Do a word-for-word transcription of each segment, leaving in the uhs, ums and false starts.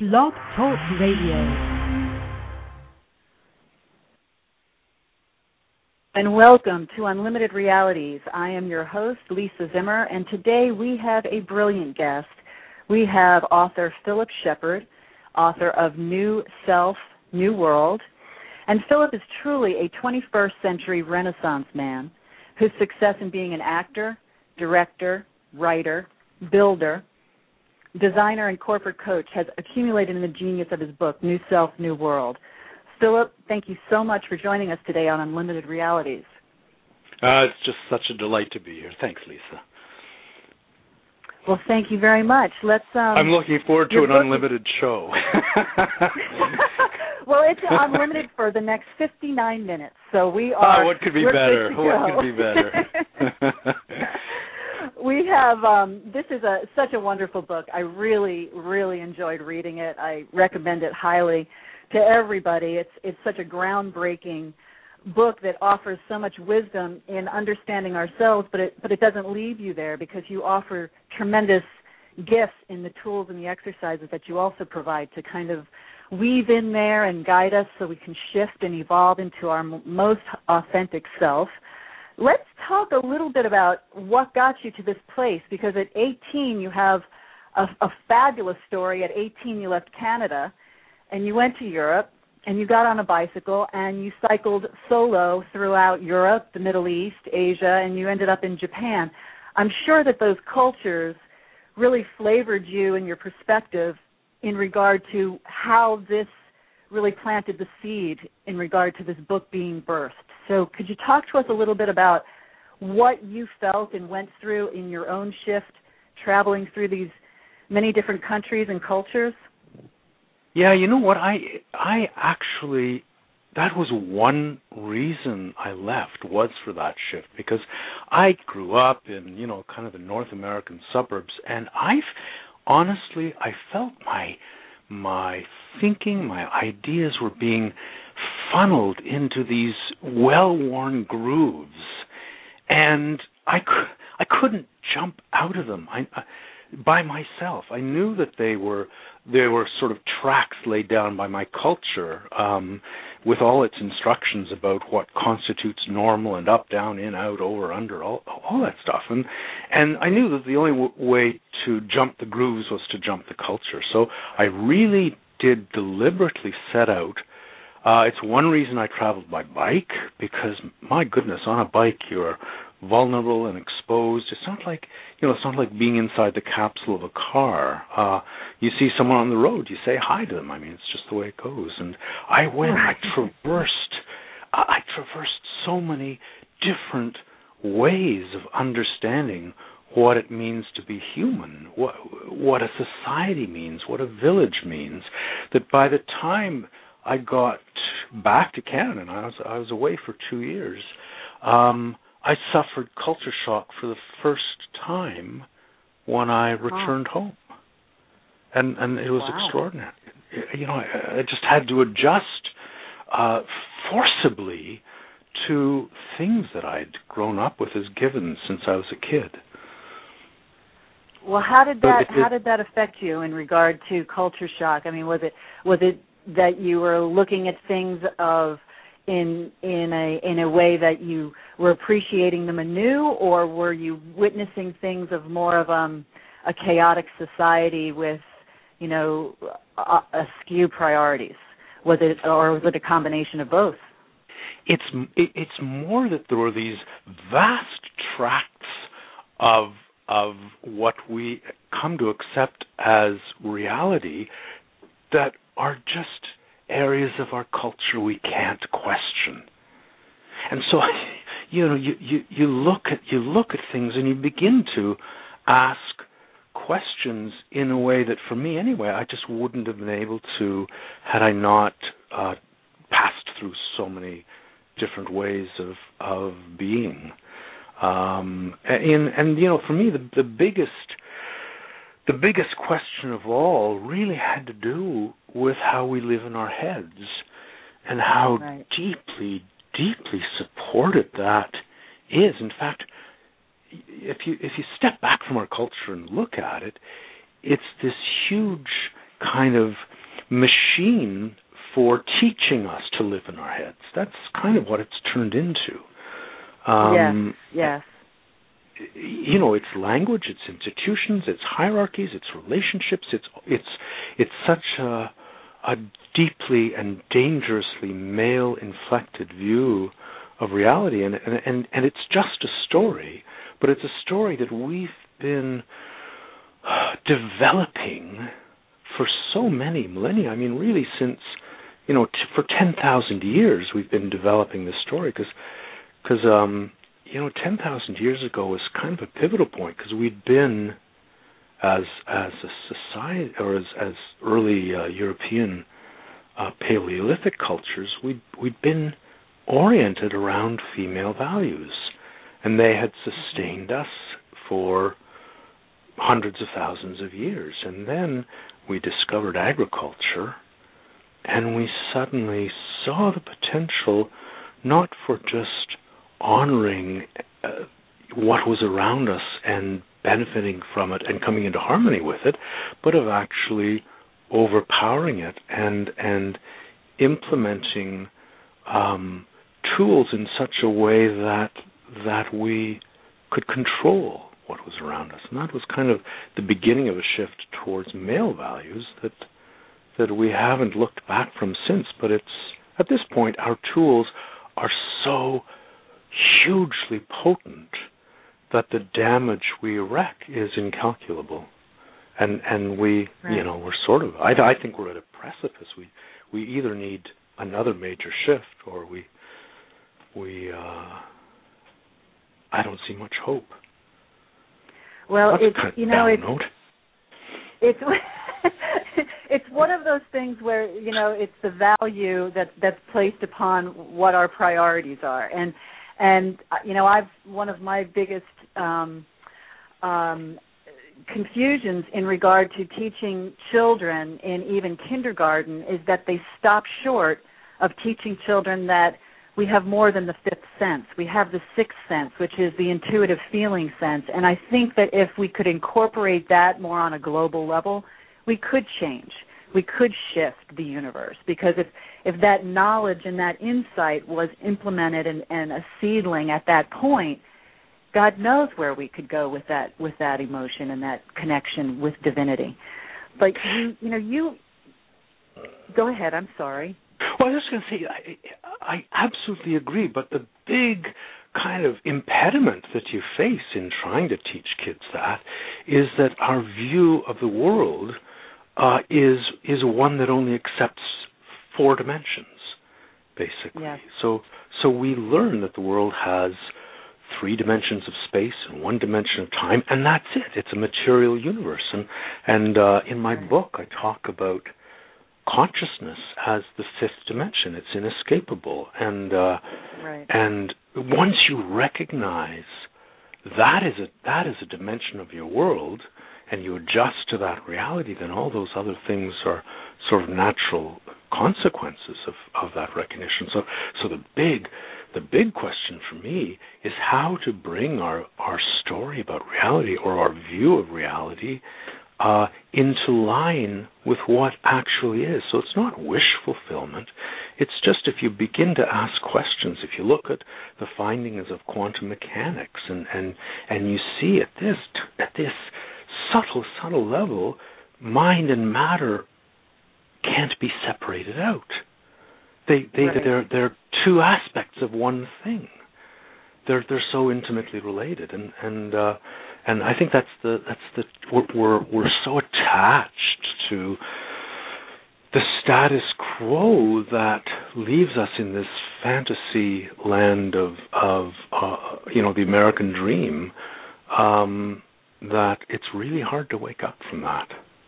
Blog Talk Radio. And welcome to Unlimited Realities. I am your host, Lisa Zimmer, and today we have a brilliant guest. We have author Philip Shepherd, author of New Self, New World. And Philip is truly a twenty-first century Renaissance man whose success in being an actor, director, writer, builder, designer, and corporate coach has accumulated in the genius of his book, New Self, New World. Philip, thank you so much for joining us today on Unlimited Realities. Uh, it's just such a delight to be here. Thanks, Lisa. Well, thank you very much. Let's. Um, I'm looking forward to an book... unlimited show. Well, it's unlimited for the next fifty-nine minutes, so we are. Oh, what could be better? What could be better? We have, um, this is a such a wonderful book. I really, really enjoyed reading it. I recommend it highly to everybody. It's it's such a groundbreaking book that offers so much wisdom in understanding ourselves, but it but it doesn't leave you there because you offer tremendous gifts in the tools and the exercises that you also provide to kind of weave in there and guide us so we can shift and evolve into our m- most authentic self. Let's talk a little bit about what got you to this place, because at eighteen you have a, a fabulous story. At eighteen you left Canada and you went to Europe and you got on a bicycle and you cycled solo throughout Europe, the Middle East, Asia, and you ended up in Japan. I'm sure that those cultures really flavored you and your perspective in regard to how this really planted the seed in regard to this book being birthed. So could you talk to us a little bit about what you felt and went through in your own shift, traveling through these many different countries and cultures? Yeah, you know what, I I actually, that was one reason I left, was for that shift, because I grew up in, you know, kind of the North American suburbs, and I've, honestly, I felt my my thinking, my ideas were being funneled into these well-worn grooves, and I, I couldn't jump out of them I, I, by myself. I knew that they were they were sort of tracks laid down by my culture, um, with all its instructions about what constitutes normal and up, down, in, out, over, under, all all that stuff. And and I knew that the only w- way to jump the grooves was to jump the culture. So I really did deliberately set out. Uh, it's one reason I traveled by bike, because, my goodness, on a bike you're vulnerable and exposed. It's not like, you know, it's not like being inside the capsule of a car. Uh, you see someone on the road, you say hi to them. I mean, it's just the way it goes. And I went, I traversed, I traversed so many different ways of understanding what it means to be human, what what a society means, what a village means, that by the time I got back to Canada, and I was I was away for two years, um, I suffered culture shock for the first time when I returned wow. home, and and it was wow. extraordinary. You know, I, I just had to adjust uh, forcibly to things that I'd grown up with as givens since I was a kid. Well, how did that it, it, how did that affect you in regard to culture shock? I mean, was it was it that you were looking at things of in in a in a way that you were appreciating them anew, or were you witnessing things of more of um, a chaotic society with, you know, askew priorities? Was it, or was it a combination of both? It's it, it's more that there were these vast tracts of of what we come to accept as reality that are just areas of our culture we can't question. And so, you know, you, you, you look at you look at things and you begin to ask questions in a way that, for me anyway, I just wouldn't have been able to had I not uh, passed through so many different ways of of being. Um, and, and you know, for me, the, the biggest the biggest question of all really had to do with how we live in our heads and how right. deeply, deeply supported that is. In fact, if you if you step back from our culture and look at it, it's this huge kind of machine for teaching us to live in our heads. That's kind of what it's turned into. Um, yes, yes. You know, it's language, it's institutions, it's hierarchies, it's relationships. It's it's it's such a, a deeply and dangerously male-inflected view of reality, and, and and and it's just a story, but it's a story that we've been developing for so many millennia. I mean, really, since you know, t- for ten thousand years, we've been developing this story because. Because, um, you know, ten thousand years ago was kind of a pivotal point because we'd been, as as a society, or as, as early uh, European uh, Paleolithic cultures, we'd, we'd been oriented around female values. And they had sustained us for hundreds of thousands of years. And then we discovered agriculture, and we suddenly saw the potential not for just honoring uh, what was around us and benefiting from it and coming into harmony with it, but of actually overpowering it and and implementing um, tools in such a way that that we could control what was around us. And that was kind of the beginning of a shift towards male values that that we haven't looked back from since. But it's at this point our tools are so hugely potent that the damage we wreak is incalculable, and and we right. you know we're sort of I, I think we're at a precipice. We we either need another major shift, or we we uh, I don't see much hope. Well, That's it's kind of you know it's note. it's it's one of those things where you know it's the value that that's placed upon what our priorities are. And And, you know, I've one of my biggest um, um, confusions in regard to teaching children in even kindergarten is that they stop short of teaching children that we have more than the fifth sense. We have the sixth sense, which is the intuitive feeling sense. And I think that if we could incorporate that more on a global level, we could change. We could shift the universe, because if, if that knowledge and that insight was implemented and, and a seedling at that point, God knows where we could go with that with that emotion and that connection with divinity. But you, you know, you go ahead. I'm sorry. Well, I was just going to say, I, I absolutely agree. But the big kind of impediment that you face in trying to teach kids that is that our view of the world Uh, is is one that only accepts four dimensions, basically. Yes. So so we learn that the world has three dimensions of space and one dimension of time, and that's it. It's a material universe. And and uh, in my book, I talk about consciousness as the fifth dimension. It's inescapable, and uh, right. and once you recognize that is a that is a dimension of your world, and you adjust to that reality, then all those other things are sort of natural consequences of, of that recognition. So so the big the big question for me is how to bring our, our story about reality, or our view of reality, uh, into line with what actually is. So it's not wish fulfillment. It's just if you begin to ask questions, if you look at the findings of quantum mechanics and, and, and you see at this at this subtle, subtle level, mind and matter can't be separated out. They, they, right. they're, they're two aspects of one thing. They're, they're so intimately related, and, and, uh, and I think that's the, that's the, we're, we're, we're so attached to the status quo that leaves us in this fantasy land of, of, uh, you know, the American dream. Um, that it's really hard to wake up from that.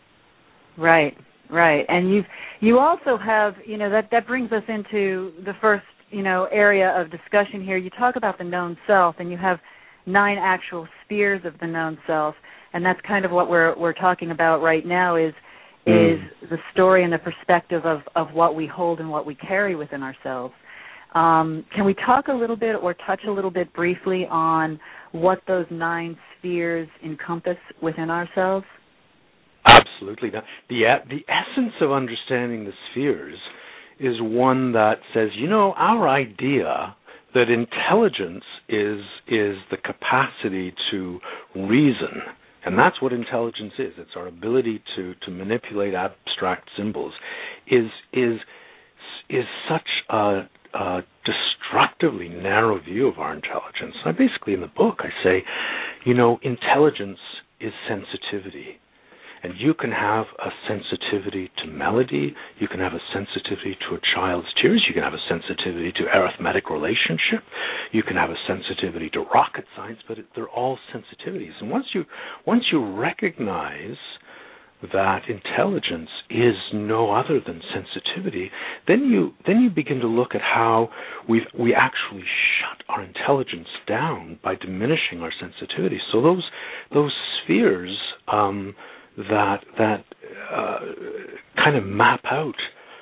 Right, right. And you you also have, you know, that, that brings us into the first, you know, area of discussion here. You talk about the known self, and you have nine actual spheres of the known self, and that's kind of what we're we're talking about right now is mm. is the story and the perspective of, of what we hold and what we carry within ourselves. Um, can we talk a little bit or touch a little bit briefly on what those nine spheres encompass within ourselves? Absolutely. absolutely. The, the the essence of understanding the spheres is one that says, you know, our idea that intelligence is is the capacity to reason, and that's what intelligence is. It's our ability to, to manipulate abstract symbols, is is is such a, a destructively narrow view of our intelligence. I basically, in the book, I say, you know, intelligence is sensitivity. And you can have a sensitivity to melody, you can have a sensitivity to a child's tears, you can have a sensitivity to arithmetic relationship, you can have a sensitivity to rocket science, but it, they're all sensitivities. And once you once you recognize that intelligence is no other than sensitivity, then you then you begin to look at how we we actually shut our intelligence down by diminishing our sensitivity. So those those spheres um, that that uh, kind of map out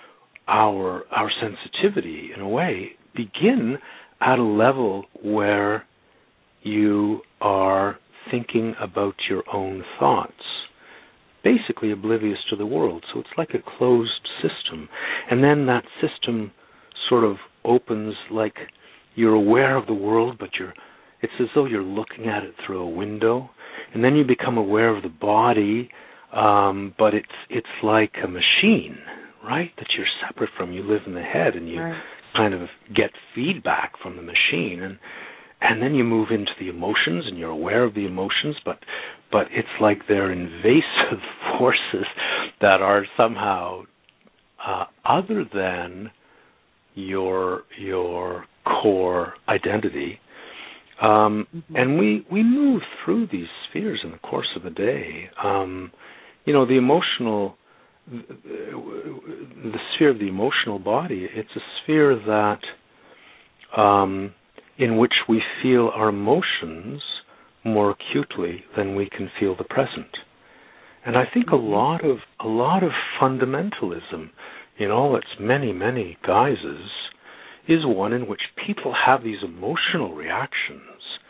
our our sensitivity in a way begin at a level where you are thinking about your own thoughts, basically oblivious to the world. So it's like a closed system. And then that system sort of opens, like you're aware of the world, but you're it's as though you're looking at it through a window. And then you become aware of the body, um, but it's it's like a machine, right, that you're separate from. You live in the head, and you right. kind of get feedback from the machine. And And then you move into the emotions, and you're aware of the emotions, but but it's like they're invasive forces that are somehow uh, other than your your core identity. Um, mm-hmm. And we, we move through these spheres in the course of a day. Um, you know, the emotional, the sphere of the emotional body, it's a sphere that... Um, in which we feel our emotions more acutely than we can feel the present. And I think a lot of a lot of fundamentalism in all its many, many guises is one in which people have these emotional reactions,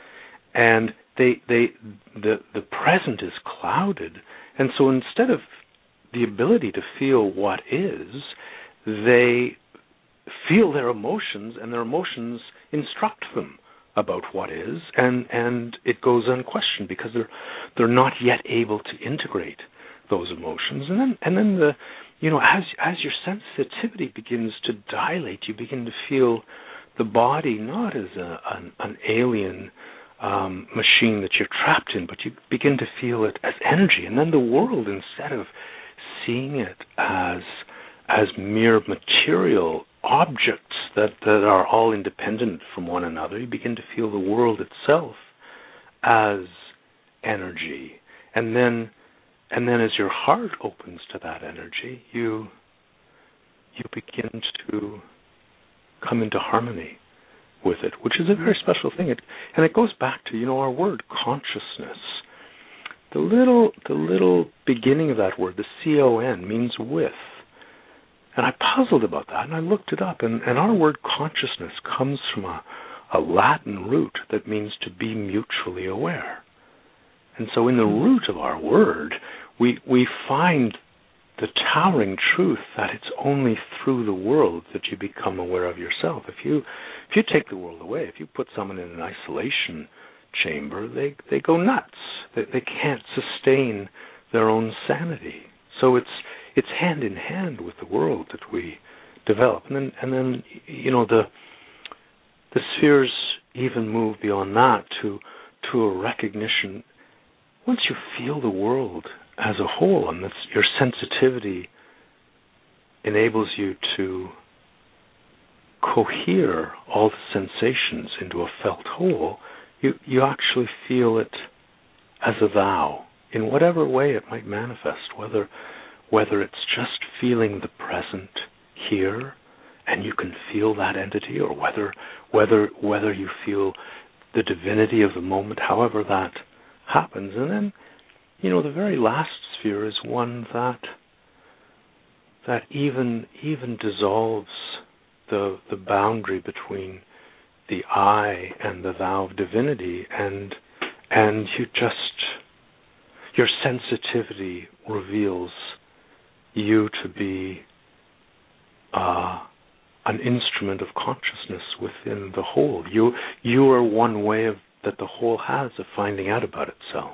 and they they the the present is clouded, and so instead of the ability to feel what is, they feel their emotions, and their emotions instruct them about what is, and, and it goes unquestioned because they're they're not yet able to integrate those emotions. And then and then the you know as as your sensitivity begins to dilate, you begin to feel the body not as a, an, an alien um, machine that you're trapped in, but you begin to feel it as energy. And then the world, instead of seeing it as as mere material objects that, that are all independent from one another, you begin to feel the world itself as energy. And then and then as your heart opens to that energy, you you begin to come into harmony with it, which is a very special thing. It, and it goes back to, you know, our word consciousness. The little the little beginning of that word, the C O N, means with. And I puzzled about that, and I looked it up, and, and our word consciousness comes from a, a Latin root that means to be mutually aware. And so in the root of our word, we we find the towering truth that it's only through the world that you become aware of yourself. If you if you take the world away, if you put someone in an isolation chamber, they, they go nuts. They, they can't sustain their own sanity. So it's It's hand in hand with the world that we develop, and then, and then, you know, the the spheres even move beyond that to to a recognition. Once you feel the world as a whole, and that's, your sensitivity enables you to cohere all the sensations into a felt whole, you you actually feel it as a thou in whatever way it might manifest, whether. Whether it's just feeling the present here, and you can feel that entity, or whether whether whether you feel the divinity of the moment, however that happens. And then, you know, the very last sphere is one that that even even dissolves the the boundary between the I and the thou of divinity, and and you just your sensitivity reveals you to be uh, an instrument of consciousness within the whole. You you are one way of that the whole has of finding out about itself.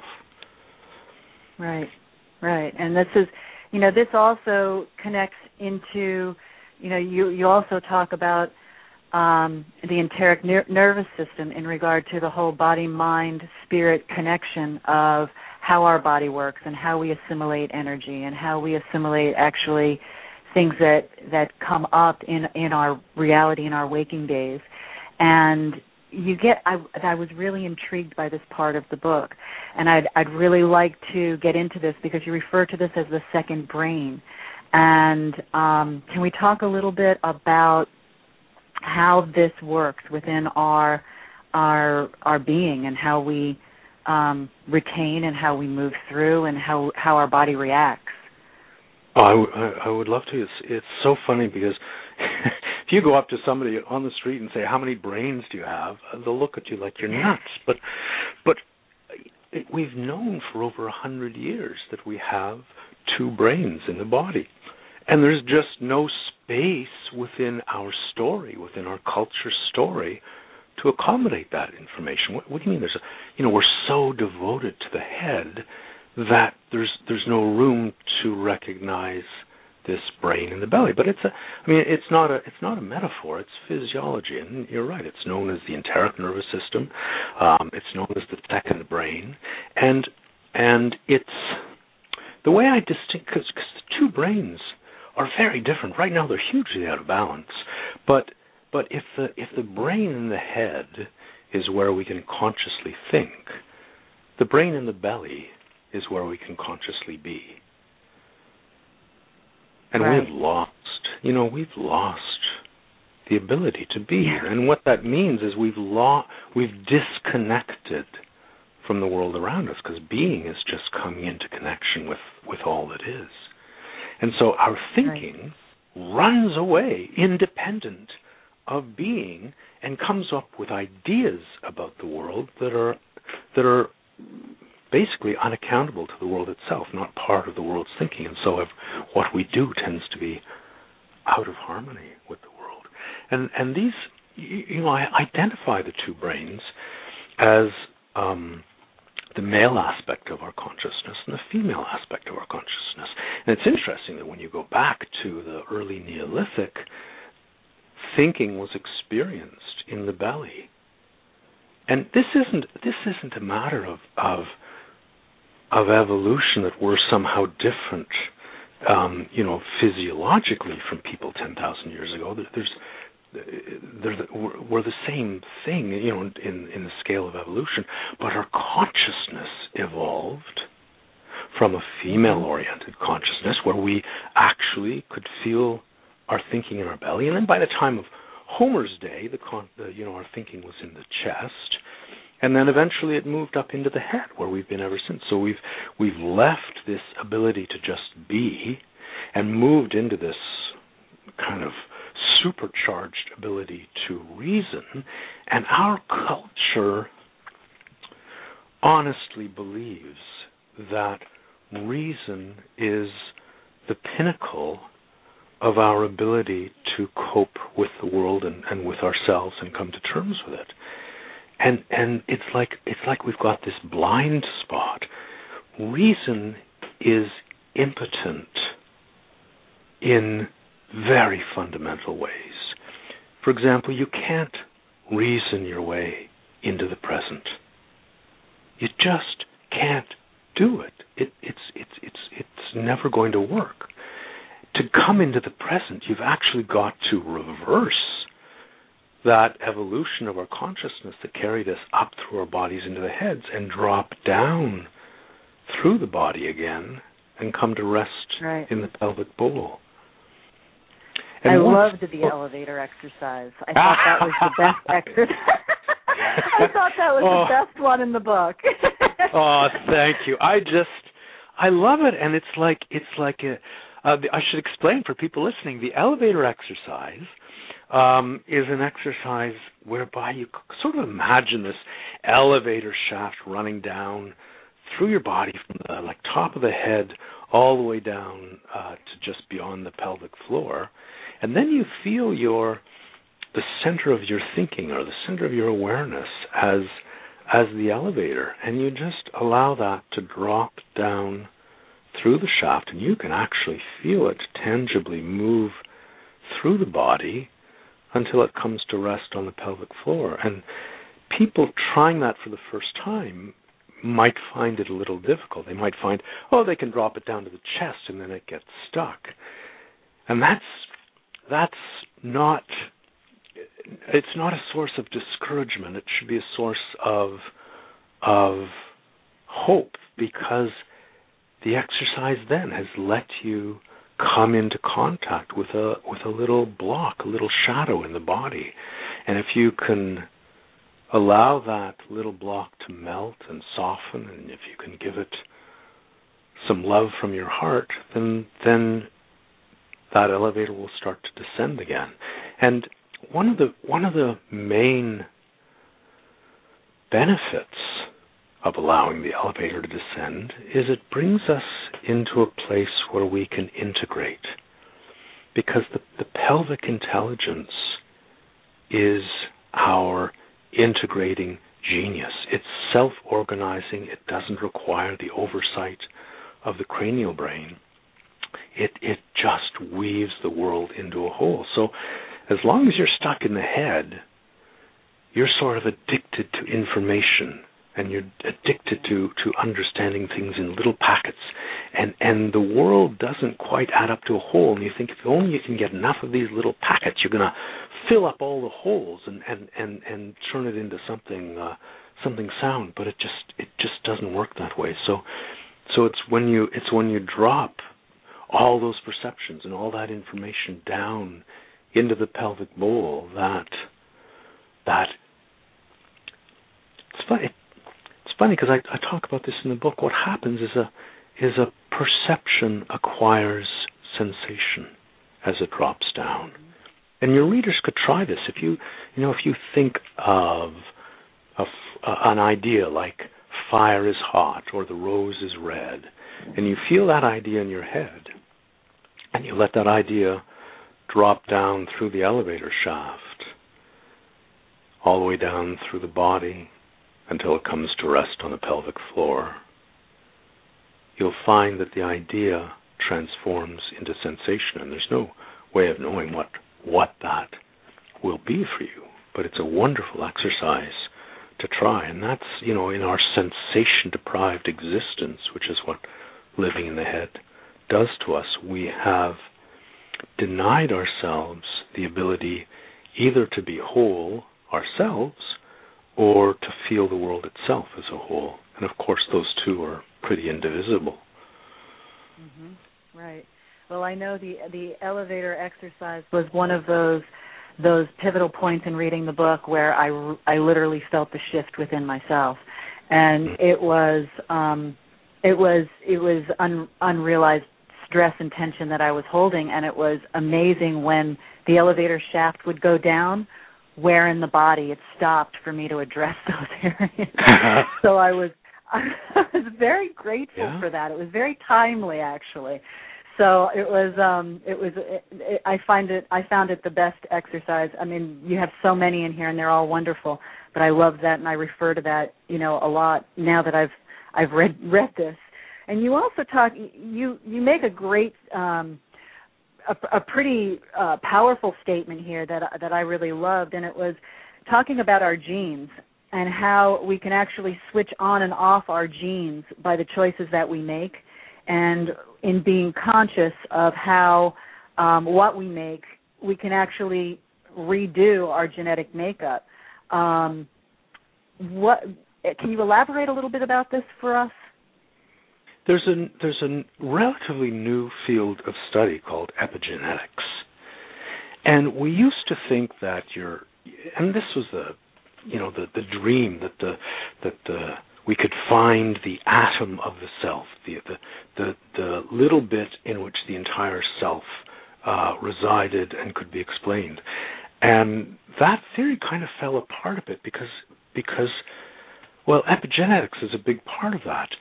Right, right. And this is, you know, this also connects into, you know, you, you also talk about um, the enteric ner- nervous system in regard to the whole body-mind-spirit connection of how our body works and how we assimilate energy and how we assimilate actually things that, that come up in, in our reality in our waking days. And you get, I, I was really intrigued by this part of the book, and I'd, I'd really like to get into this because you refer to this as the second brain. And um, can we talk a little bit about how this works within our our our being and how we um, retain and how we move through and how, how our body reacts? Oh, I, w- I would love to. It's, it's so funny because if you go up to somebody on the street and say, how many brains do you have? They'll look at you like you're nuts. But but it, we've known for over a hundred years that we have two brains in the body. And there's just no space within our story, within our culture story, to accommodate that information. What, what do you mean? There's a, you know, we're so devoted to the head that there's there's no room to recognize this brain in the belly. But it's a, I mean, it's not a it's not a metaphor. It's physiology, and you're right. It's known as the enteric nervous system. Um, it's known as the second brain, and and it's the way I distinct because the two brains are very different. Right now, they're hugely out of balance. But but if the if the brain in the head is where we can consciously think, the brain in the belly is where we can consciously be. And right. we've lost, you know, we've lost the ability to be here. And what that means is we've lost, we've disconnected from the world around us because being is just coming into connection with, with all that is. And so our thinking right. runs away independent of being and comes up with ideas about the world that are that are basically unaccountable to the world itself, not part of the world's thinking. And so if what we do tends to be out of harmony with the world. And and these, you know, I identify the two brains as um, the male aspect of our consciousness and the female aspect of our consciousness. And it's interesting that when you go back to the early Neolithic, thinking was experienced in the belly. And this isn't this isn't a matter of of, of evolution that we're somehow different, um, you know, physiologically from people ten thousand years ago. There's They're the, we're the same thing, you know, in, in the scale of evolution, but our consciousness evolved from a female-oriented consciousness where we actually could feel our thinking in our belly, and then by the time of Homer's day, the, con, the you know, our thinking was in the chest, and then eventually it moved up into the head, where we've been ever since. So we've we've left this ability to just be, and moved into this kind of supercharged ability to reason, and our culture honestly believes that reason is the pinnacle of our ability to cope with the world and, and with ourselves and come to terms with it. And and it's like it's like we've got this blind spot. Reason is impotent in very fundamental ways. For example, you can't reason your way into the present. You just can't do it. it it's it's it's it's never going to work. To come into the present, you've actually got to reverse that evolution of our consciousness that carried us up through our bodies into the heads and drop down through the body again and come to rest right. in the pelvic bowl. And I once, loved the elevator exercise. I thought that was the best exercise. I thought that was oh, the best one in the book. Oh, thank you. I just, I love it, and it's like it's like a. Uh, I should explain for people listening. The elevator exercise um, is an exercise whereby you sort of imagine this elevator shaft running down through your body from the like top of the head all the way down uh, to just beyond the pelvic floor, and then you feel your the center of your thinking or the center of your awareness as as the elevator, and you just allow that to drop down through the shaft, and you can actually feel it tangibly move through the body until it comes to rest on the pelvic floor. And people trying that for the first time might find it a little difficult. They might find, oh, they can drop it down to the chest and then it gets stuck. And that's that's not it's not a source of discouragement. It should be a source of of hope, because the exercise then has let you come into contact with a with a little block, a little shadow in the body. And if you can allow that little block to melt and soften, and if you can give it some love from your heart, then then that elevator will start to descend again. And one of the one of the main benefits of allowing the elevator to descend is it brings us into a place where we can integrate, because the, the pelvic intelligence is our integrating genius. It's self-organizing. It doesn't require the oversight of the cranial brain. It it just weaves the world into a whole. So as long as you're stuck in the head, you're sort of addicted to information, and you're addicted to, to understanding things in little packets. And, and the world doesn't quite add up to a whole. And you think, if only you can get enough of these little packets, you're going to fill up all the holes and, and, and, and turn it into something uh, something sound. But it just it just doesn't work that way. So so it's when you it's when you drop all those perceptions and all that information down into the pelvic bowl that that it's funny. It's funny because I, I talk about this in the book. What happens is a is a perception acquires sensation as it drops down. And your readers could try this. If you you know if you think of a, uh, an idea like fire is hot or the rose is red, and you feel that idea in your head, and you let that idea drop down through the elevator shaft, all the way down through the body until it comes to rest on the pelvic floor, you'll find that the idea transforms into sensation, and there's no way of knowing what, what that will be for you, but it's a wonderful exercise to try. And that's, you know, in our sensation-deprived existence, which is what living in the head does to us, we have denied ourselves the ability either to be whole ourselves or to feel the world itself as a whole. And of course, those two are pretty indivisible. Mm-hmm. Right. Well, I know the the elevator exercise was one of those those pivotal points in reading the book where I, I literally felt the shift within myself, and it was um, it was it was un, unrealized stress and tension that I was holding, and it was amazing when the elevator shaft would go down, where in the body it stopped for me to address those areas. So I was I was very grateful yeah. for that. It was very timely, actually. So it was um, it was it, it, I find it I found it the best exercise. I mean, you have so many in here, and they're all wonderful. But I love that, and I refer to that, you know, a lot now that I've I've read read this. And you also talk you you make a great um, a, a pretty uh, powerful statement here that that I really loved, and it was talking about our genes and how we can actually switch on and off our genes by the choices that we make, and in being conscious of how um, what we make, we can actually redo our genetic makeup. Um, what can you elaborate a little bit about this for us? There's a there's a relatively new field of study called epigenetics, and we used to think that you're, and this was the, you know, the, the dream that the that the we could find the atom of the self, the the the, the little bit in which the entire self uh, resided and could be explained, and that theory kind of fell apart a bit because because well, epigenetics is a big part of that.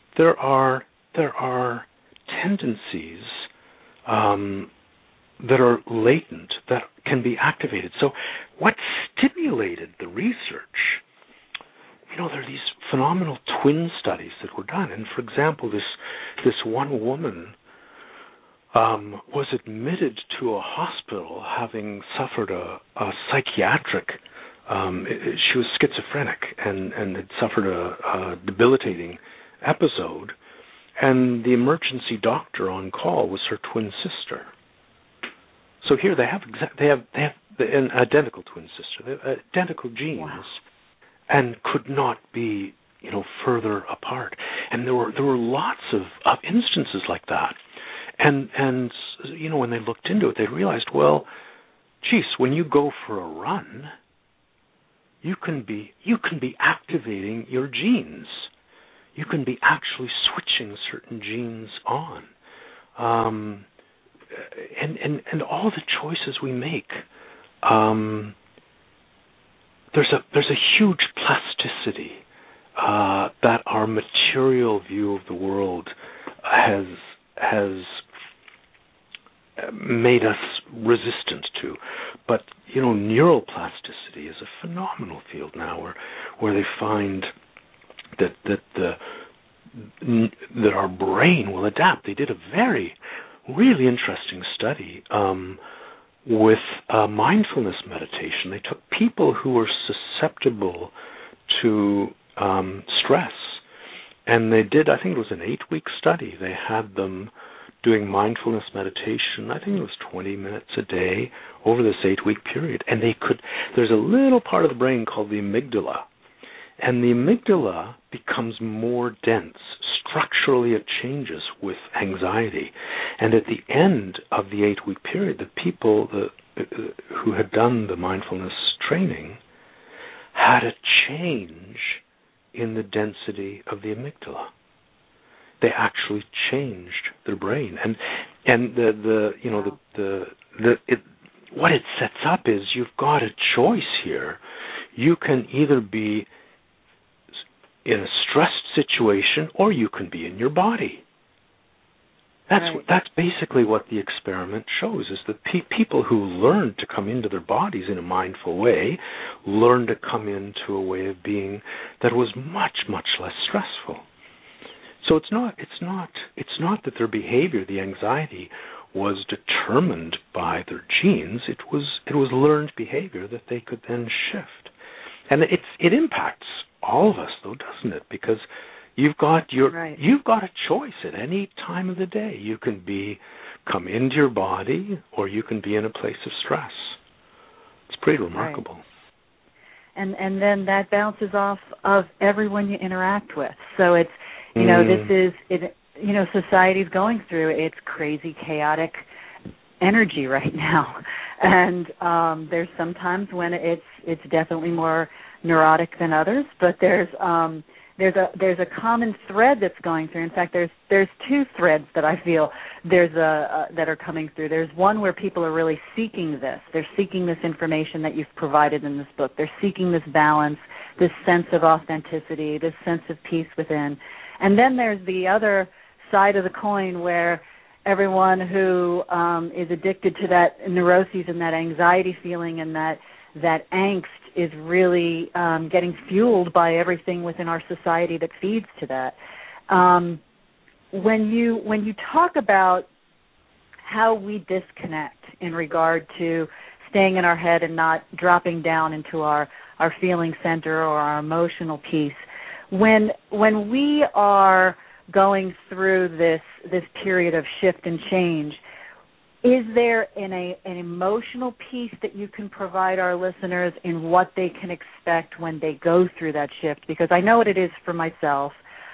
there are there are tendencies um, that are latent that can be activated. So what stimulated the research? You know, there are these phenomenal twin studies that were done. And for example, this this one woman um, was admitted to a hospital having suffered a, a psychiatric, um, she was schizophrenic and, and had suffered a, a debilitating episode. And the emergency doctor on call was her twin sister. So here they have they have they have an identical twin sister, they have identical genes. Wow. And could not be, you know, further apart. And there were there were lots of, of instances like that. And and you know, when they looked into it, they realized, well, geez, when you go for a run, you can be you can be activating your genes. You can be actually switching certain genes on. Um, and and and all the choices we make. Um, There's a there's a huge plasticity uh, that our material view of the world has has made us resistant to, but you know, neuroplasticity is a phenomenal field now, where where they find that that the that our brain will adapt. They did a very really interesting study. Um, with uh, mindfulness meditation. They took people who were susceptible to um, stress, and they did, I think it was an eight-week study. They had them doing mindfulness meditation, I think it was twenty minutes a day over this eight-week period. And they could, there's a little part of the brain called the amygdala, and the amygdala becomes more dense. Structurally, it changes with anxiety. And at the end of the eight-week period, the people the, uh, who had done the mindfulness training had a change in the density of the amygdala. They actually changed their brain, and and the, the you know the the, the it, what it sets up is you've got a choice here. You can either be in a stressed situation, or you can be in your body. That's right. that's basically what the experiment shows, is that pe- people who learn to come into their bodies in a mindful way learn to come into a way of being that was much, much less stressful. So it's not it's not it's not that their behavior, the anxiety, was determined by their genes. It was it was learned behavior that they could then shift. And it's it impacts all of us, though, doesn't it? Because you've got your right. you've got a choice at any time of the day. You can be come into your body, or you can be in a place of stress. It's pretty remarkable. Right. And and then that bounces off of everyone you interact with. So it's you know mm. this is it. You know, society's going through its crazy, chaotic energy right now, and um, there's sometimes when it's it's definitely more neurotic than others, but there's um, there's a there's a common thread that's going through. In fact, there's there's two threads that I feel there's a, a that are coming through. There's one where people are really seeking this. They're seeking this information that you've provided in this book. They're seeking this balance, this sense of authenticity, this sense of peace within. And then there's the other side of the coin where everyone who um, is addicted to that neuroses and that anxiety feeling and that that angst is really um, getting fueled by everything within our society that feeds to that. Um, when you when you talk about how we disconnect in regard to staying in our head and not dropping down into our, our feeling center or our emotional piece, when when we are going through this this period of shift and change, is there an, a, an emotional piece that you can provide our listeners in what they can expect when they go through that shift? Because I know what it is for myself,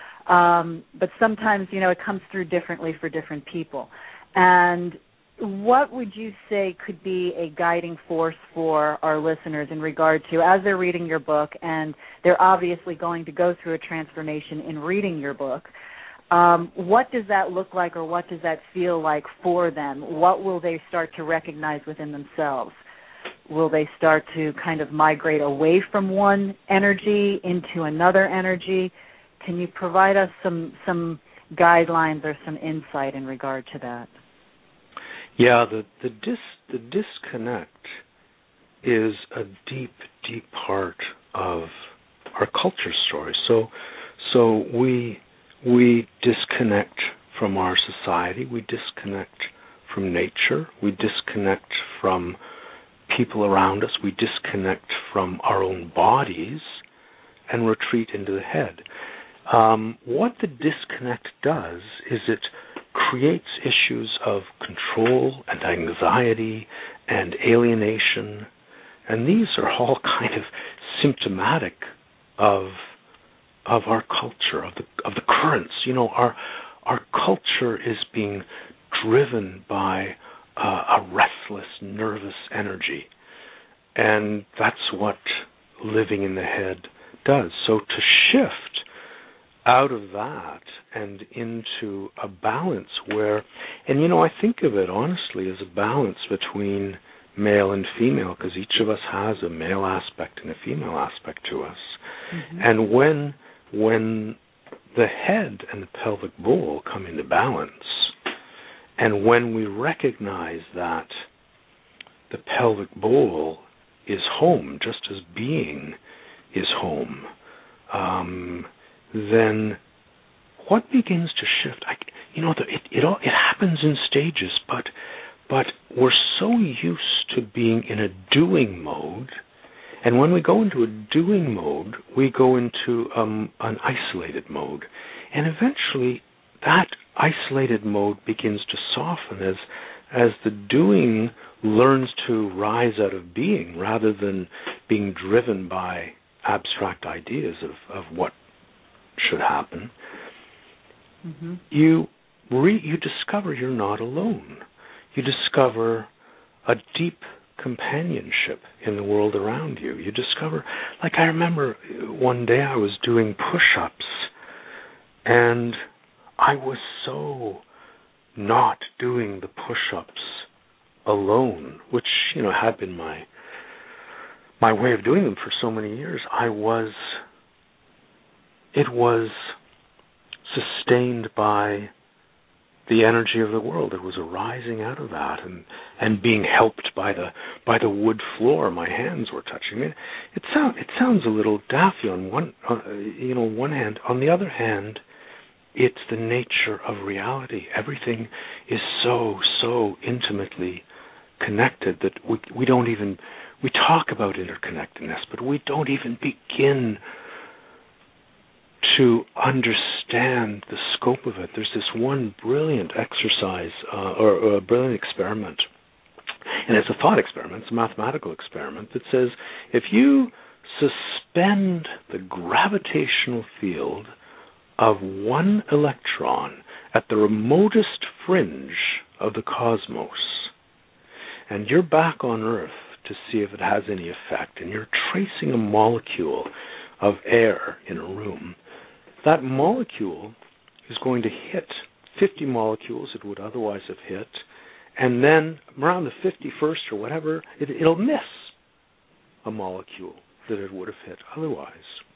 um, but sometimes, you know, it comes through differently for different people. And what would you say could be a guiding force for our listeners in regard to, as they're reading your book, and they're obviously going to go through a transformation in reading your book, Um, what does that look like, or what does that feel like for them? What will they start to recognize within themselves? Will they start to kind of migrate away from one energy into another energy? Can you provide us some some guidelines or some insight in regard to that? Yeah, the the dis the disconnect is a deep, deep part of our culture story. So, so we we disconnect from our society. We disconnect from nature. We disconnect from people around us. We disconnect from our own bodies and retreat into the head. Um, what the disconnect does is it creates issues of control and anxiety and alienation, and these are all kind of symptomatic of of our culture, of the of the currents. You know, our our culture is being driven by uh, a restless, nervous energy, and that's what living in the head does. So to shift out of that and into a balance where, and you know, I think of it honestly as a balance between male and female, because each of us has a male aspect and a female aspect to us. Mm-hmm. And when when the head and the pelvic bowl come into balance, and when we recognize that the pelvic bowl is home, just as being is home, um, then what begins to shift? I, you know, the, it it, all, it happens in stages, but but we're so used to being in a doing mode, and when we go into a doing mode, we go into um, an isolated mode, and eventually that isolated mode begins to soften as as the doing learns to rise out of being rather than being driven by abstract ideas of, of what should happen. Mm-hmm. You re, you discover you're not alone. You discover a deep companionship in the world around you. You discover, like I remember one day I was doing push-ups, and I was so not doing the push-ups alone, which, you know, had been my my way of doing them for so many years. I was, it was sustained by the energy of the world. It was arising out of that and, and being helped by the by the wood floor my hands were touching. I mean, it sound it sounds a little daffy on one uh, you know one hand. On the other hand, it's the nature of reality. Everything is so so intimately connected that we we don't even we talk about interconnectedness, but we don't even begin to understand the scope of it. There's this one brilliant exercise uh, or, or a brilliant experiment, and it's a thought experiment, it's a mathematical experiment that says if you suspend the gravitational field of one electron at the remotest fringe of the cosmos, and you're back on Earth to see if it has any effect, and you're tracing a molecule of air in a room, that molecule is going to hit fifty molecules it would otherwise have hit, and then around the fifty-first or whatever, it, it'll miss a molecule that it would have hit otherwise.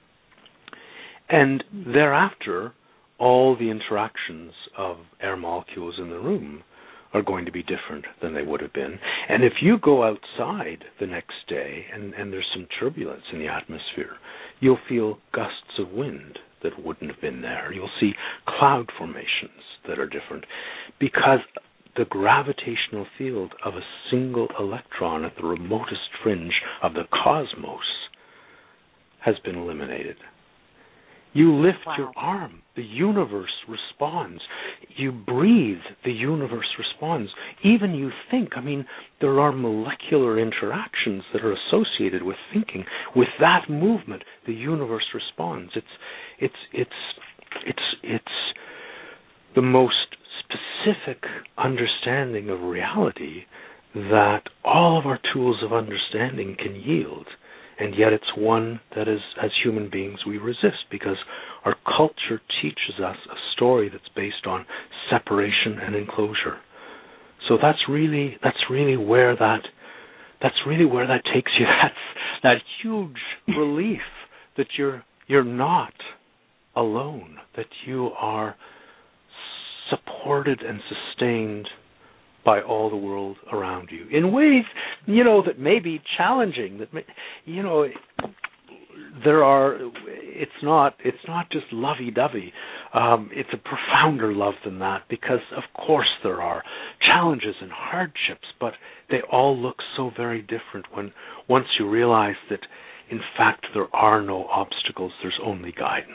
And thereafter, all the interactions of air molecules in the room are going to be different than they would have been. And if you go outside the next day and, and there's some turbulence in the atmosphere, you'll feel gusts of wind that wouldn't have been there. You'll see cloud formations that are different because the gravitational field of a single electron at the remotest fringe of the cosmos has been eliminated. You lift wow. your arm, the universe responds. You breathe, the universe responds. Even you think, I mean, there are molecular interactions that are associated with thinking. With that movement, the universe responds. It's it's it's it's it's the most specific understanding of reality that all of our tools of understanding can yield. And yet it's one that is, as human beings, we resist because our culture teaches us a story that's based on separation and enclosure. So that's really that's really where that that's really where that takes you. That's that huge relief that you're you're not alone, that you are supported and sustained by all the world around you in ways, you know, that may be challenging, that may, you know, there are, it's not, it's not just lovey-dovey. Um, it's a profounder love than that, because of course there are challenges and hardships, but they all look so very different when, once you realize that, in fact, there are no obstacles, there's only guidance.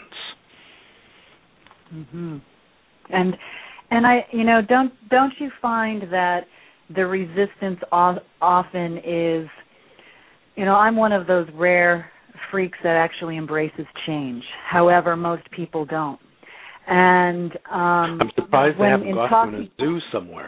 Mm-hmm. And, and I, you know, don't, don't you find that the resistance often is, you know, I'm one of those rare freaks that actually embraces change. However, most people don't. And um, I'm surprised they haven't got talking... to in a zoo somewhere.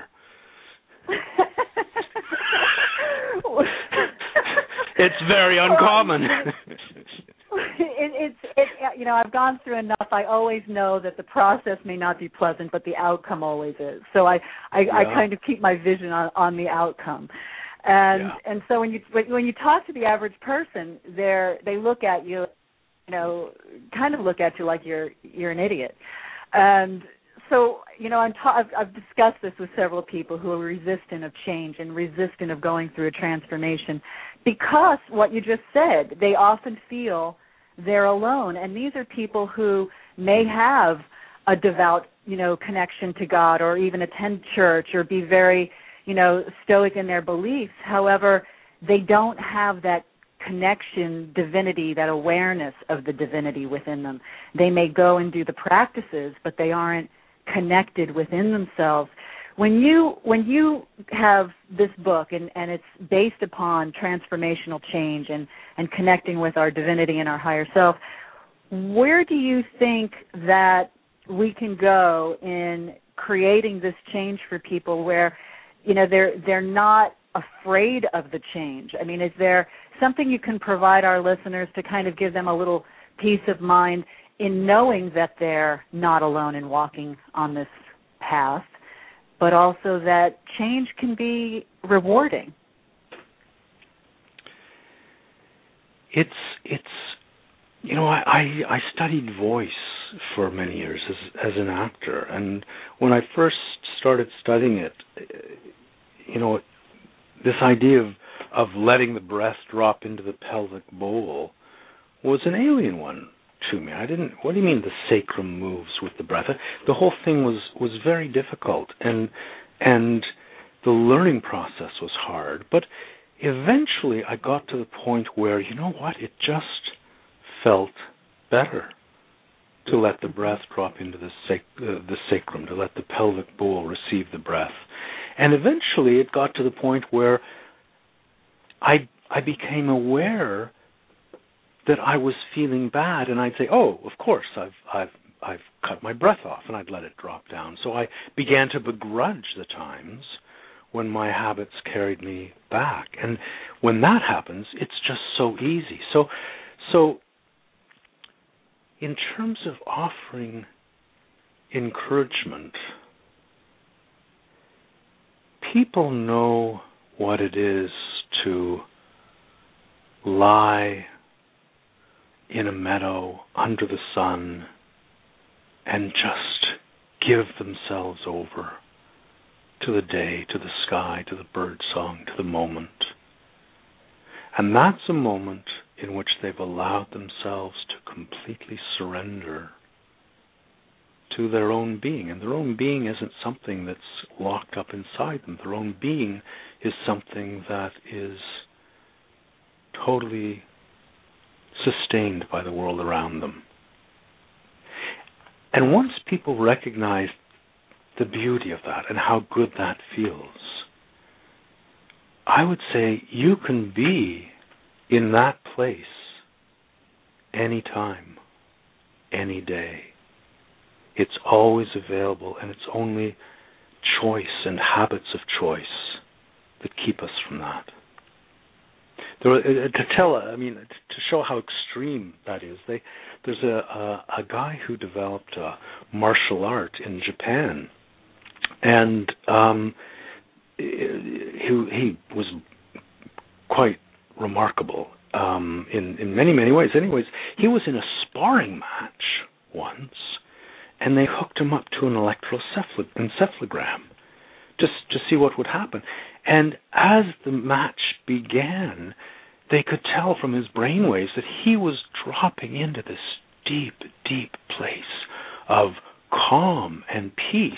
It's very uncommon. Well, it, it's, it, you know, I've gone through enough. I always know that the process may not be pleasant, but the outcome always is. So I, I, yeah. I kind of keep my vision on, on the outcome. And yeah. and so when you when you talk to the average person, they they look at you, you know, kind of look at you like you're you're an idiot. And so, you know, I'm ta- I've, I've discussed this with several people who are resistant of change and resistant of going through a transformation, because what you just said, they often feel they're alone. And these are people who may have a devout, you know, connection to God, or even attend church, or be very, you know, stoic in their beliefs. However, they don't have that connection, divinity, that awareness of the divinity within them. They may go and do the practices, but they aren't connected within themselves. When you when you have this book, and, and it's based upon transformational change and, and connecting with our divinity and our higher self, where do you think that we can go in creating this change for people where, you know, they're they're not afraid of the change? I mean, is there something you can provide our listeners to kind of give them a little peace of mind in knowing that they're not alone in walking on this path, but also that change can be rewarding? It's it's you know, I, I, I studied voice for many years as as an actor, and when I first started studying it, you know, this idea of of letting the breath drop into the pelvic bowl was an alien one to me. I didn't. What do you mean the sacrum moves with the breath? The whole thing was was very difficult, and and the learning process was hard. But eventually, I got to the point where, you know what, it just felt better to let the breath drop into the sac- uh, the sacrum, to let the pelvic bowl receive the breath. And eventually it got to the point where I I became aware that I was feeling bad, and I'd say, "Oh, of course, I've I've I've cut my breath off," and I'd let it drop down. So I began to begrudge the times when my habits carried me back. And when that happens, it's just so easy. So so in terms of offering encouragement, people know what it is to lie in a meadow under the sun and just give themselves over to the day, to the sky, to the bird song, to the moment. And that's a moment in which they've allowed themselves to completely surrender to their own being. And their own being isn't something that's locked up inside them. Their own being is something that is totally sustained by the world around them. And once people recognize the beauty of that and how good that feels, I would say you can be in that place anytime, any day. It's always available, and it's only choice and habits of choice that keep us from that. There, uh, to tell, I mean, to show how extreme that is, they, there's a, a, a guy who developed a martial art in Japan, and um, he, he was quite remarkable um, in, in many, many ways. Anyways, he was in a sparring match once, and they hooked him up to an electroencephalogram just to see what would happen. And as the match began, they could tell from his brainwaves that he was dropping into this deep, deep place of calm and peace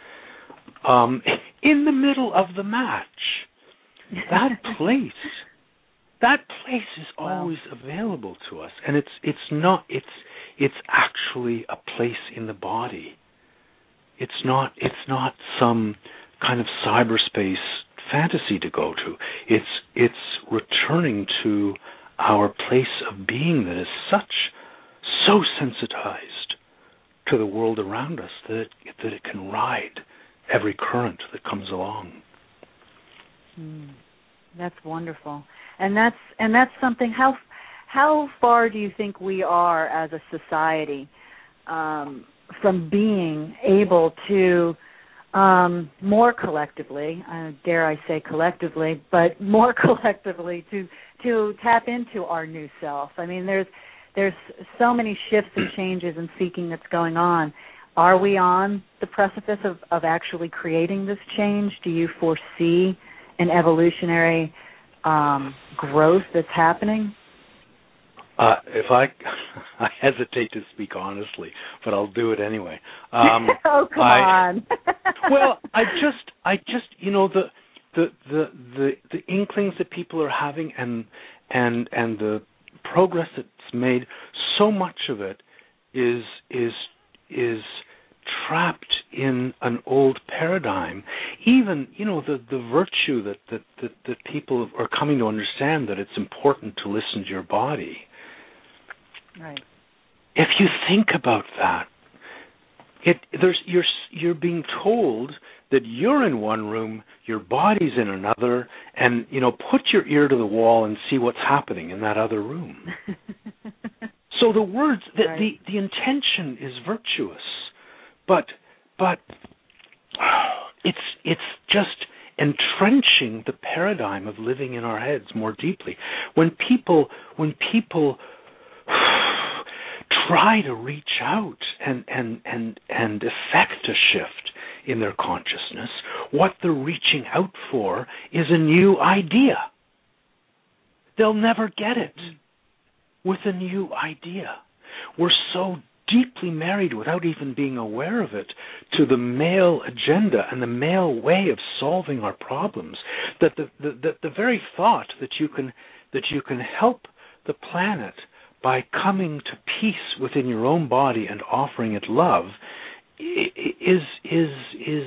um, in the middle of the match. That place, that place is wow. always available to us, and it's it's not it's it's actually a place in the body. It's not it's not some kind of cyberspace fantasy to go to. It's it's returning to our place of being that is such so sensitized to the world around us that it, that it can ride every current that comes along. Mm, that's wonderful, and that's and that's something. How how far do you think we are as a society um, from being able to um, more collectively, uh, dare I say collectively, but more collectively to to tap into our new self? I mean, there's there's so many shifts and changes and seeking that's going on. Are we on the precipice of, of actually creating this change? Do you foresee an evolutionary um, growth that's happening? Uh, if I, I hesitate to speak honestly, but I'll do it anyway. Um, oh come I, on! well, I just, I just, you know, the, the, the, the, the inklings that people are having, and and and the progress that's made. So much of it is is is trapped in an old paradigm. Even, you know, the, the virtue that, that, that, that people are coming to understand, that it's important to listen to your body. Right. If you think about that, it there's you're you're being told that you're in one room, your body's in another, and, you know, put your ear to the wall and see what's happening in that other room. So the words, the, right. the the intention is virtuous, but but it's it's just entrenching the paradigm of living in our heads more deeply. When people when people try to reach out and and and and effect a shift in their consciousness, what they're reaching out for is a new idea. They'll never get it with a new idea. We're so deeply married, without even being aware of it, to the male agenda and the male way of solving our problems, that the, the, the, the very thought that you can that you can help the planet by coming to peace within your own body and offering it love is is is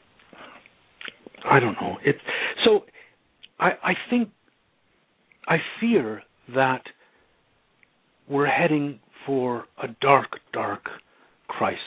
I don't know. It so I I think I fear that we're heading for a dark, dark crisis.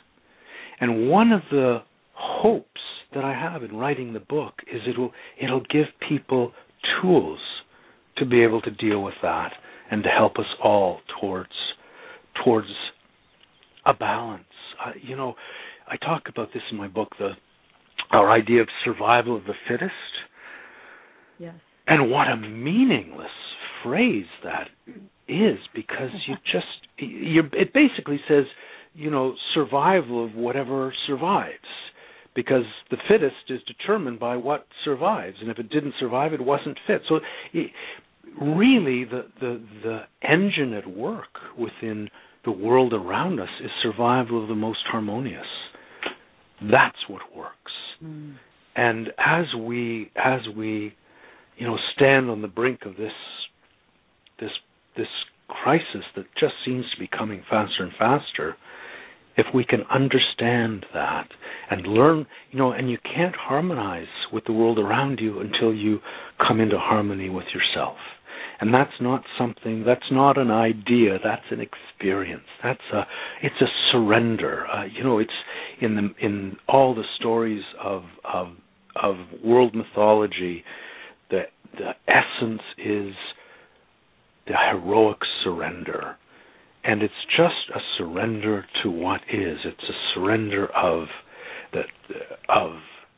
And one of the hopes that I have in writing the book is it'll it'll give people tools to be able to deal with that and to help us all towards towards a balance. Uh, you know, I talk about this in my book, the our idea of survival of the fittest. Yes. And what a meaningless phrase that is, because you just you it basically says, you know, survival of whatever survives, because the fittest is determined by what survives, and if it didn't survive, it wasn't fit. So it, really the, the the engine at work within the world around us is survival of the most harmonious. That's what works. Mm. And as we as we you know stand on the brink of this this this crisis that just seems to be coming faster and faster, if we can understand that and learn, you know, and you can't harmonize with the world around you until you come into harmony with yourself. And that's not something, that's not an idea, that's an experience. That's a, it's a surrender. Uh, you know, it's in the in all the stories of of of world mythology, the the essence is the heroic surrender. And it's just a surrender to what is. It's a surrender of the of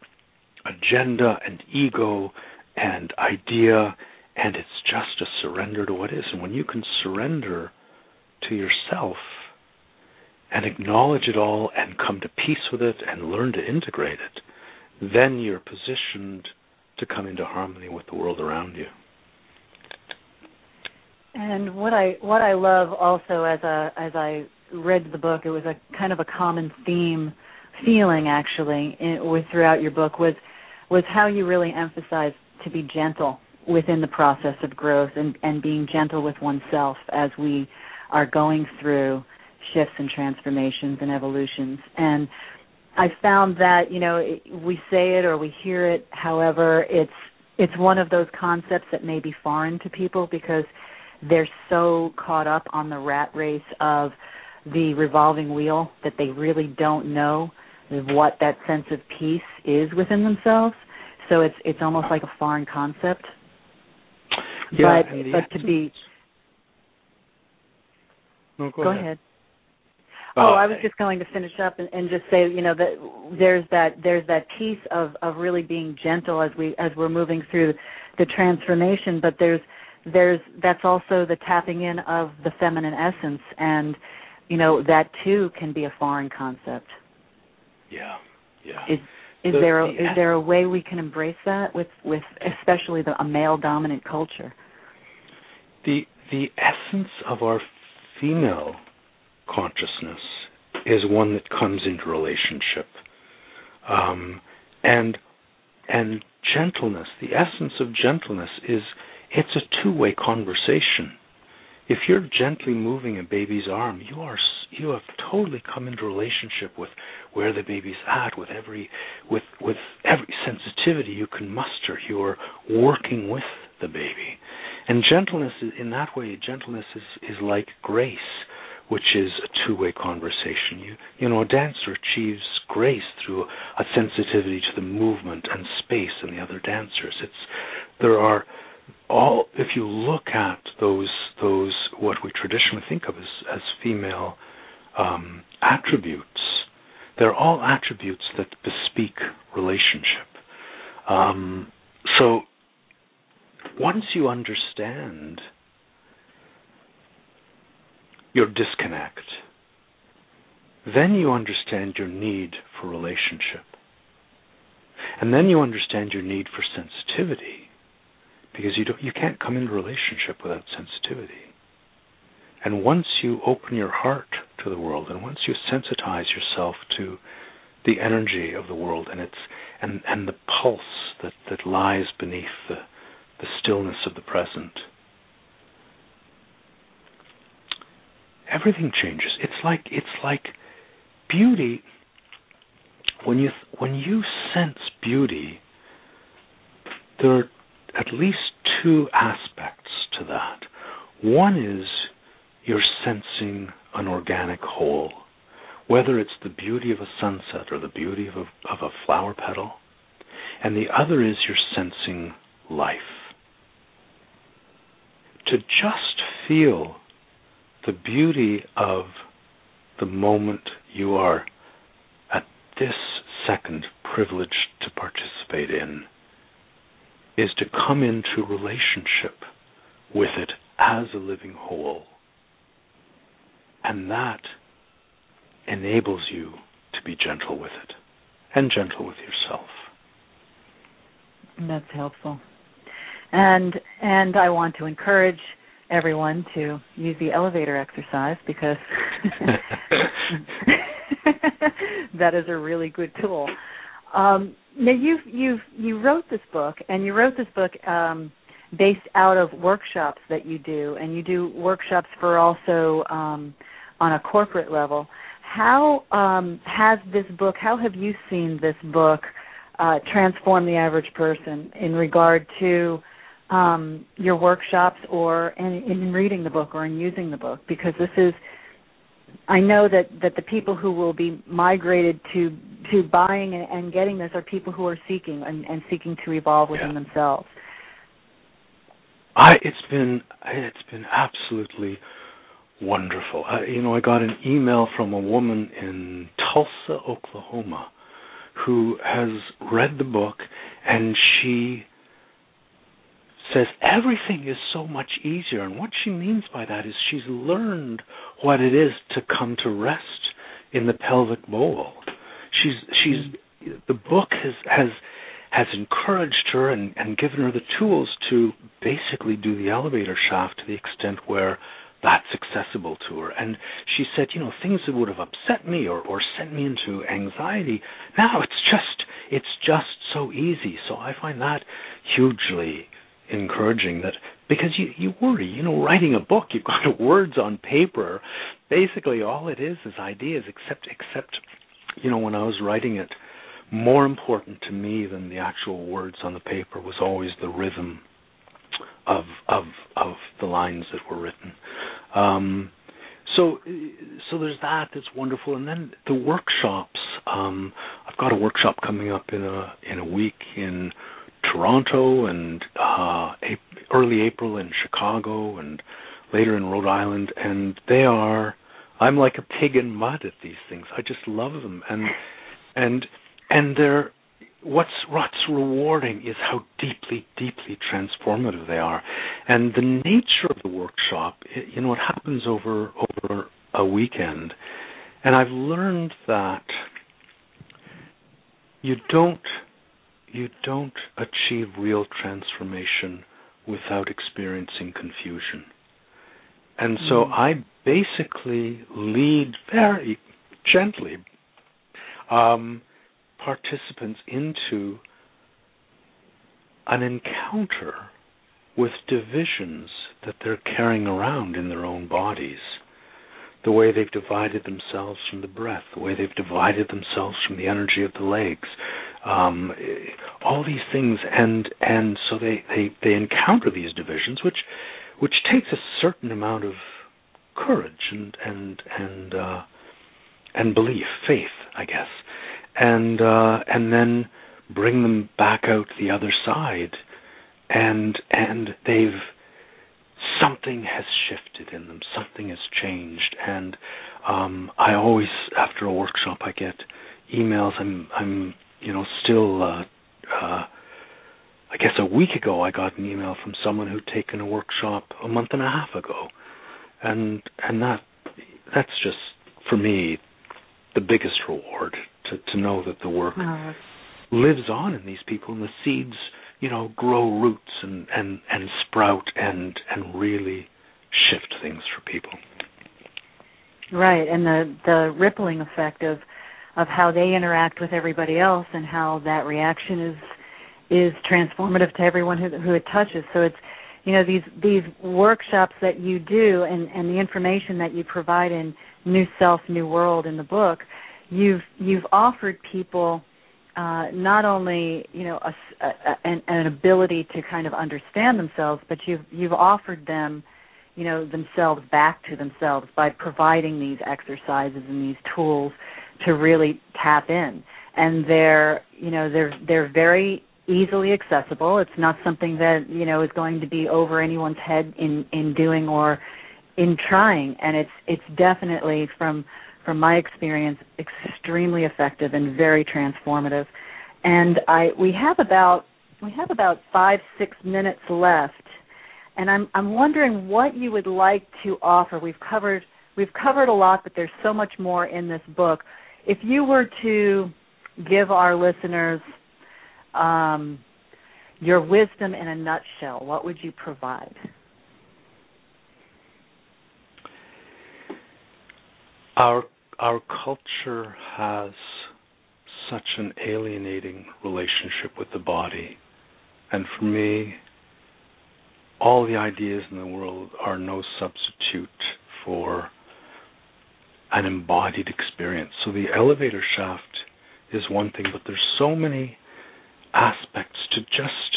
agenda and ego and idea, and it's just a surrender to what is. And when you can surrender to yourself, and acknowledge it all and come to peace with it and learn to integrate it, then you're positioned to come into harmony with the world around you. And what I what I love also as a as I read the book, it was a kind of a common theme, feeling actually, in, with throughout your book was was how you really emphasized to be gentle within the process of growth and, and being gentle with oneself as we are going through shifts and transformations and evolutions. And I found that, you know, it, we say it or we hear it, however, it's it's one of those concepts that may be foreign to people because they're so caught up on the rat race of the revolving wheel that they really don't know what that sense of peace is within themselves. So it's it's almost like a foreign concept. Yeah, but but to be no, go, go ahead. ahead. Uh, oh, I was just going to finish up and, and just say, you know, that there's that there's that piece of, of really being gentle as we as we're moving through the transformation, but there's there's that's also the tapping in of the feminine essence, and you know that too can be a foreign concept. Yeah, yeah. Is is the, there a, the is there a way we can embrace that with, with especially the, a male dominant culture? The the essence of our female consciousness is one that comes into relationship, um, and and gentleness. The essence of gentleness is it's a two-way conversation. If you're gently moving a baby's arm, you are you have totally come into relationship with where the baby's at, with every with with every sensitivity you can muster. You're working with the baby, and gentleness in that way, gentleness is, is like grace, which is a two-way conversation. You you know, a dancer achieves grace through a sensitivity to the movement and space in the other dancers. It's there are all if you look at those those what we traditionally think of as as female um, attributes, they're all attributes that bespeak relationship. Um, so once you understand your disconnect, then you understand your need for relationship. And then you understand your need for sensitivity, because you don't, you can't come into relationship without sensitivity. And once you open your heart to the world, and once you sensitize yourself to the energy of the world and its and, and the pulse that, that lies beneath the, the stillness of the present, everything changes. It's like it's like beauty. When you when you sense beauty, there are at least two aspects to that. One is you're sensing an organic whole, whether it's the beauty of a sunset or the beauty of a, of a flower petal, and the other is you're sensing life. To just feel the beauty of the moment you are at this second privileged to participate in is to come into relationship with it as a living whole. And that enables you to be gentle with it and gentle with yourself. That's helpful. And and I want to encourage everyone to use the elevator exercise, because that is a really good tool. Um, now you you you wrote this book, and you wrote this book um, based out of workshops that you do, and you do workshops for also um, on a corporate level. How um, has this book? How have you seen this book uh, transform the average person in regard to um, your workshops, or in, in reading the book, or in using the book? Because this is, I know that, that the people who will be migrated to to buying and, and getting this are people who are seeking and, and seeking to evolve within yeah. themselves. I it's been it's been absolutely wonderful. I, you know, I got an email from a woman in Tulsa, Oklahoma, who has read the book, and she says everything is so much easier. And what she means by that is she's learned what it is to come to rest in the pelvic bowl. She's she's the book has has has encouraged her and, and given her the tools to basically do the elevator shaft to the extent where that's accessible to her. And she said, you know, things that would have upset me or, or sent me into anxiety, now it's just it's just so easy. So I find that hugely encouraging, that because you, you worry, you know, writing a book, you've got words on paper. Basically all it is is ideas, except except you know, when I was writing it, more important to me than the actual words on the paper was always the rhythm of of of the lines that were written. Um, so so there's that. That's wonderful. And then the workshops. Um, I've got a workshop coming up in a in a week in Toronto, and uh, early April in Chicago, and later in Rhode Island. And they are. I'm like a pig in mud at these things. I just love them, and and and they're what's what's rewarding is how deeply, deeply transformative they are, and the nature of the workshop. It, you know, it happens over over a weekend, and I've learned that you don't you don't achieve real transformation without experiencing confusion. And so mm. I basically lead very gently um, participants into an encounter with divisions that they're carrying around in their own bodies. The way they've divided themselves from the breath, the way they've divided themselves from the energy of the legs, um, all these things. And and so they, they, they encounter these divisions, which which takes a certain amount of courage and and and uh, and belief, faith, I guess, and uh, and then bring them back out the other side, and and they've something has shifted in them, something has changed, and um, I always, after a workshop, I get emails. I'm I'm you know still. Uh, uh, I guess a week ago I got an email from someone who'd taken a workshop a month and a half ago, and and that that's just for me the biggest reward, to, to know that the work oh. lives on in these people, and the seeds, you know, grow roots and, and, and sprout and and really shift things for people. Right, and the the rippling effect of of how they interact with everybody else and how that reaction is. is transformative to everyone who, who it touches. So it's, you know, these these workshops that you do and, and the information that you provide in New Self, New World in the book, you've you've offered people uh, not only, you know, a, a, an, an ability to kind of understand themselves, but you've you've offered them, you know, themselves back to themselves by providing these exercises and these tools to really tap in. And they're, you know, they're they're very easily accessible. It's not something that, you know, is going to be over anyone's head in, in doing or in trying. And it's it's definitely, from from my experience, extremely effective and very transformative. And I we have about we have about five, six minutes left. And I'm I'm wondering what you would like to offer. We've covered we've covered a lot, but there's so much more in this book. If you were to give our listeners Um, your wisdom in a nutshell, what would you provide? Our our culture has such an alienating relationship with the body, and for me, all the ideas in the world are no substitute for an embodied experience. So the elevator shaft is one thing, but there's so many aspects to just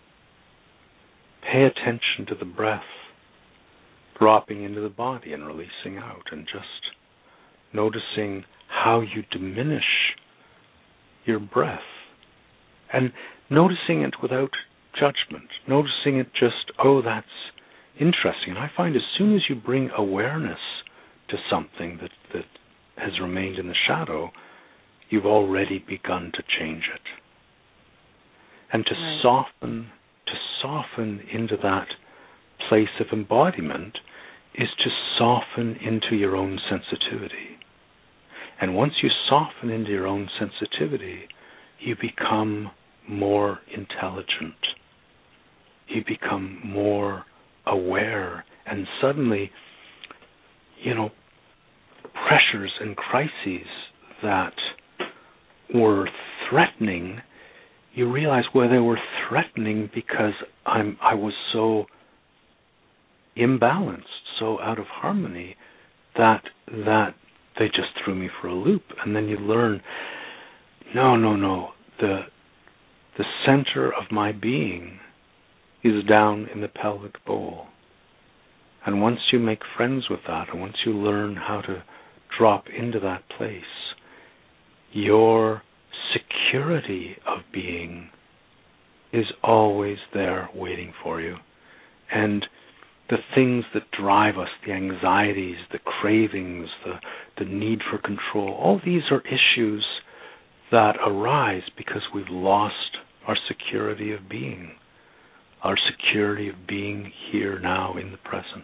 pay attention to the breath dropping into the body and releasing out, and just noticing how you diminish your breath, and noticing it without judgment, noticing it just, oh, that's interesting. And I find as soon as you bring awareness to something that, that has remained in the shadow, you've already begun to change it. And to right. soften, to soften into that place of embodiment is to soften into your own sensitivity. And once you soften into your own sensitivity, you become more intelligent. You become more aware. And suddenly, you know, pressures and crises that were threatening, you realize, well, they were threatening because I'm I was so imbalanced, so out of harmony, that that they just threw me for a loop. And then you learn, no, no, no, the the center of my being is down in the pelvic bowl. And once you make friends with that, and once you learn how to drop into that place, your security of being is always there waiting for you. And the things that drive us, the anxieties, the cravings, the, the need for control, all these are issues that arise because we've lost our security of being, our security of being here now in the present.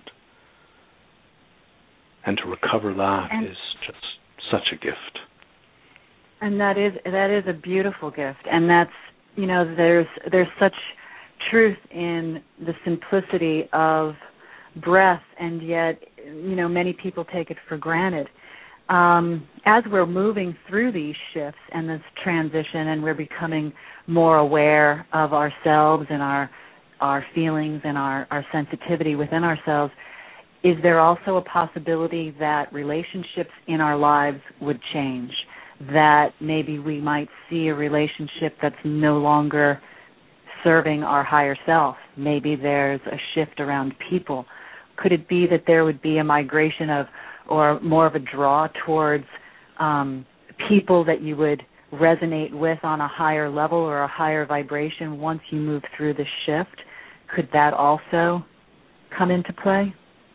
And to recover that and, is just such a gift. And that is that is a beautiful gift. And that's, you know, there's there's such truth in the simplicity of breath, and yet, you know, many people take it for granted. Um, as we're moving through these shifts and this transition, and we're becoming more aware of ourselves and our our feelings and our, our sensitivity within ourselves, is there also a possibility that relationships in our lives would change? That maybe we might see a relationship that's no longer serving our higher self? Maybe there's a shift around people. Could it be that there would be a migration of, or more of a draw towards um, people that you would resonate with on a higher level or a higher vibration once you move through the shift? Could that also come into play?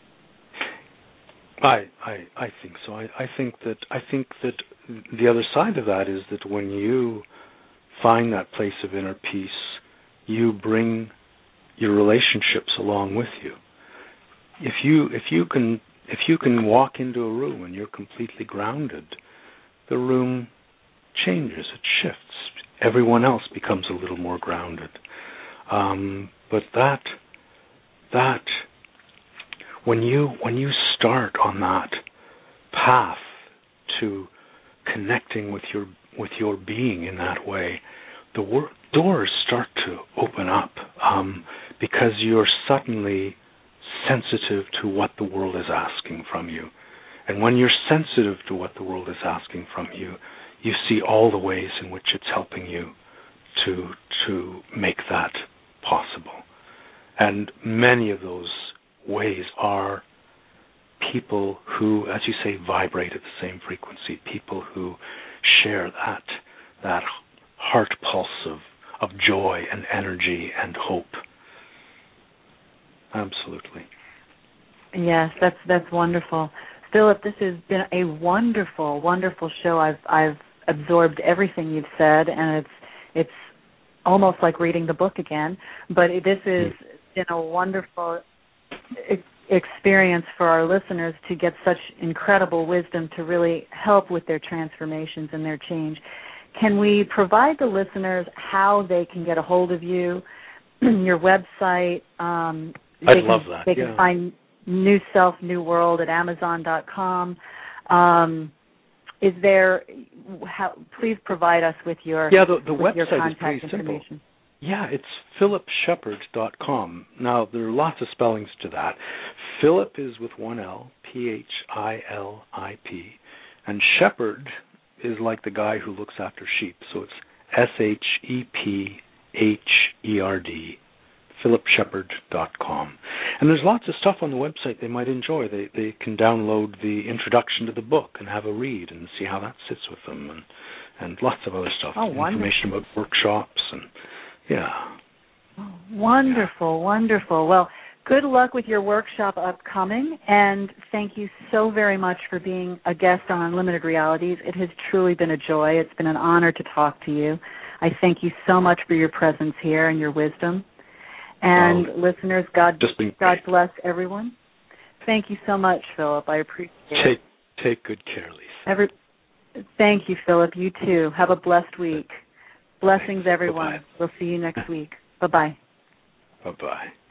I, I I think so. I, I think that I think that the other side of that is that when you find that place of inner peace, you bring your relationships along with you. If you if you can if you can walk into a room and you're completely grounded, the room changes, it shifts. Everyone else becomes a little more grounded. Um, but that that when you when you start on that path to connecting with your with your being in that way, the wor- doors start to open up um, because you're suddenly sensitive to what the world is asking from you. And when you're sensitive to what the world is asking from you, you see all the ways in which it's helping you to to make that possible. And many of those ways are people who, as you say, vibrate at the same frequency, people who share that that heart pulse of, of joy and energy and hope. Absolutely. Yes, that's that's wonderful. Philip, this has been a wonderful, wonderful show. I've I've absorbed everything you've said, and it's it's almost like reading the book again. But this has been a wonderful ex- experience for our listeners to get such incredible wisdom to really help with their transformations and their change. Can we provide the listeners how they can get a hold of you, your website? Um, I'd can, love that. They yeah. can find New Self, New World at Amazon dot com. Um, is there? How, please provide us with your yeah. The, the with website your contact is pretty information. simple. Yeah, it's philip shepherd dot com. Now there are lots of spellings to that. Philip is with one L, P H I L I P, and Shepherd is like the guy who looks after sheep. So it's S H E P H E R D. philip shepherd dot com. And there's lots of stuff on the website they might enjoy. They they can download the introduction to the book and have a read and see how that sits with them, and, and lots of other stuff. Oh, information about workshops and, yeah. Oh, wonderful, yeah. wonderful. Well, good luck with your workshop upcoming, and thank you so very much for being a guest on Unlimited Realities. It has truly been a joy. It's been an honor to talk to you. I thank you so much for your presence here and your wisdom. And well, listeners, God God bless everyone. Thank you so much, Philip. I appreciate take, it. Take good care, Lisa. Every, Thank you, Philip. You too. Have a blessed week. Blessings, everyone. Bye-bye. We'll see you next week. Bye-bye. Bye-bye.